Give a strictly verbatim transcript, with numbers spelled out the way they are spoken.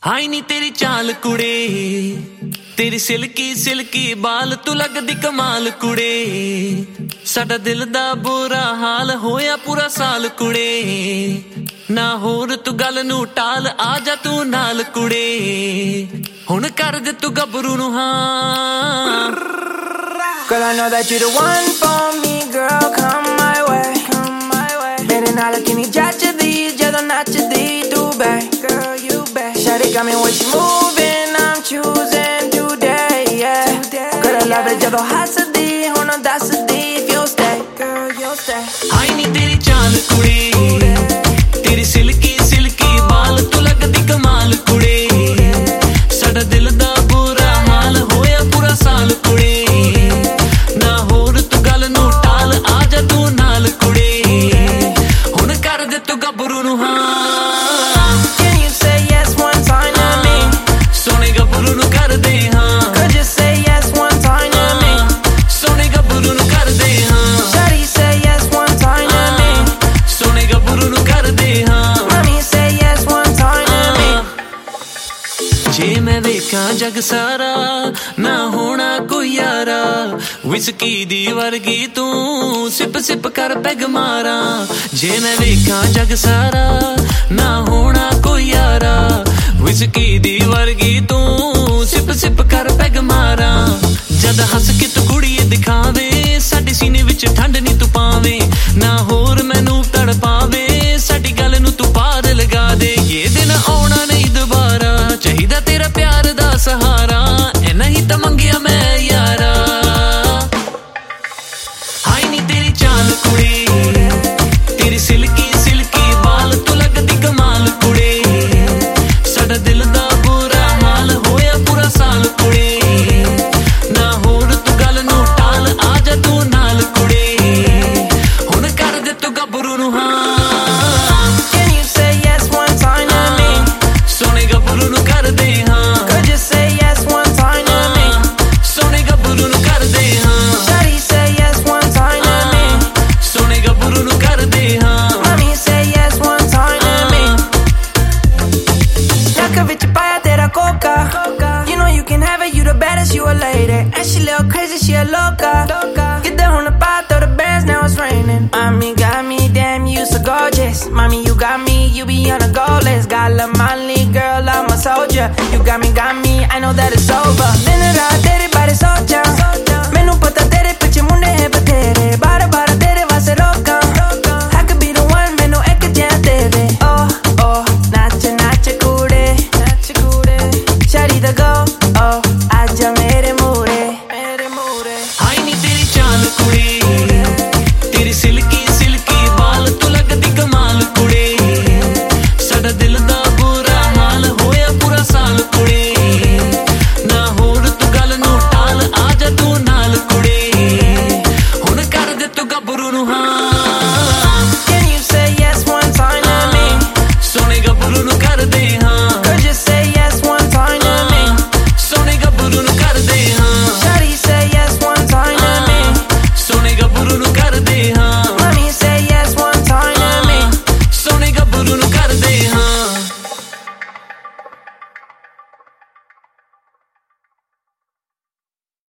हाय नी तेरी चाल कुड़े, तेरी सिल्की सिल्की बाल तू लगदी कमाल कुड़े। साडा दिल दा बुरा हाल होया पूरा साल कुड़े। ना होर तू गल नू टाल, आजा तू नाल कुड़े। हुण कर दे तू गबरू नू हाँ। Girl, I know that you're the one for me, girl, come my way, come my way. मेरे नाल किन्नी जचदी जदों नचदी तू बे, girl you be. Shawty got me when she moving, I'm choosing today, yeah. Girl, I love it जदों हसदी, हुण दसदी if you stay, girl you stay. हाय नी तेरी चाल कुड़े, तेरी सिल्की सिल्की बाल तू लगदी कमाल कुड़े। साडा दिल दा बुरा हाल होया पूरा साल कुड़े। ना होर तू गल नू टाल, आजा तू नाल कुड़े। हुण कर दे तू गबरू नू हाँ। Can you say yes one time to me? सोने गबरू नू कर दे हाँ। Could you say yes one time to me? सोने गबरू नू कर दे हाँ। Shawty say yes one time to me. सोने गबरू नू कर दे हाँ। Mommy say yes one time to me. जे मैं वेखां जग सारा, ना होना कोई यारा। विस्की दी वर्गी तू सिप सिप कर पैग मारा। जे मैं वेखां जग सारा, ना होना कोई यारा। विस्की दी वर्गी तू सिप सिप कर पैग मारा। जद हस के तू कुड़िए दिखावे, साडे सीने विच ठंड नी तू पावे। ना होर मैनू तड़ पावे, साडी गल नू तू पार लगा दे। ये दिन आउणा नहीं दोबारा, चाहिदा तेरा प्यार दा सहारा। इन्ना ही तां मंगिया मैं यारा। हाय नी तेरी चाल कुड़े, तेरी सिल्की सिल्की बाल तू लगदी कमाल कुड़े। साडा दिल दा बुरा हाल होया पूरा साल कुड़े। ना होर तू गल नू टाल, आजा तू नाल कुड़े। हुण कर दे तू गबरू नू हाँ। Can you say yes one time to me? सोने गबरू नू कर दे हाँ। Could you say yes one time to me? सोने गबरू नू कर दे हाँ। Shawty say yes one time to me. सोने गबरू नू कर दे हाँ। Mommy say yes one time to me. Naka vich paya tera coca. You know you can have it, you the baddest, you a lady. And she little crazy, she a loca. Get down on the pot, throw the bands, now it's raining. Mommy got me, damn you so gorgeous. Mommy you got me, you be on a goal list. Got La Molly, girl, I'm a soldier. You got me, got me, I know that it's over. Then